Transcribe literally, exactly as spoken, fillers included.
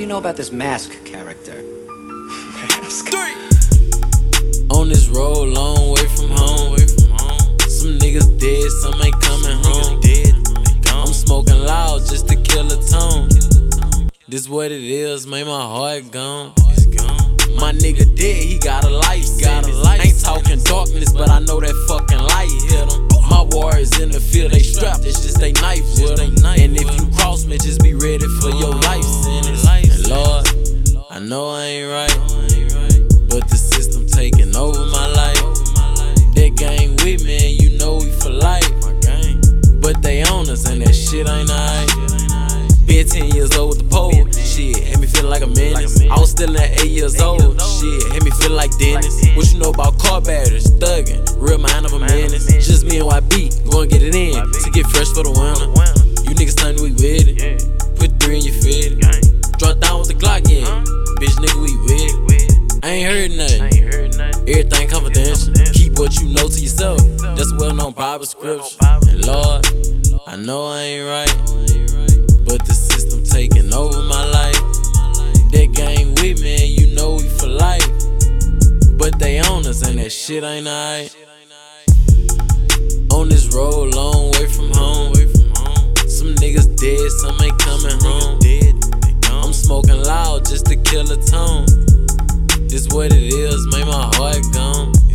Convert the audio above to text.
do you know about this Mask character? Mask. On this road, long way from home. Some niggas dead, some ain't coming home. I'm smoking loud just to kill a tone. This what it is, made my heart gone. My nigga dead, he got a life sentence. Ain't talking darkness, but I know that fucking light hit him. My warriors in the field, they strapped, it's just they knife with them. And if you cross me, just be ready for your life sentence. And Lord, I know I ain't right, but the system taking over my life. That gang with me, and you know we for life. But they on us, and that shit ain't alright. Been ten years old with the pole, shit, had me feeling like a menace. I was still at eight years old, shit, had me feeling like Dennis. What you know about car batteries, thuggin', real mind of a menace. Just me and Y B, go and get it in, to get fresh for the winter. You niggas tell me we with it, put three in your fit. Drop down with the Glock, yeah, bitch nigga we with it. I ain't heard nothing, everything confidential. Keep what you know to yourself, that's well known Bible scripture. And Lord, I know I ain't right, but the system taking over my life. That gang with me, and you know we for life. But they on us, and that shit ain't alright. On this road, long way from home. Some niggas dead, some ain't coming home. I'm smoking loud just to kill a tone. This what it is, made my heart gone.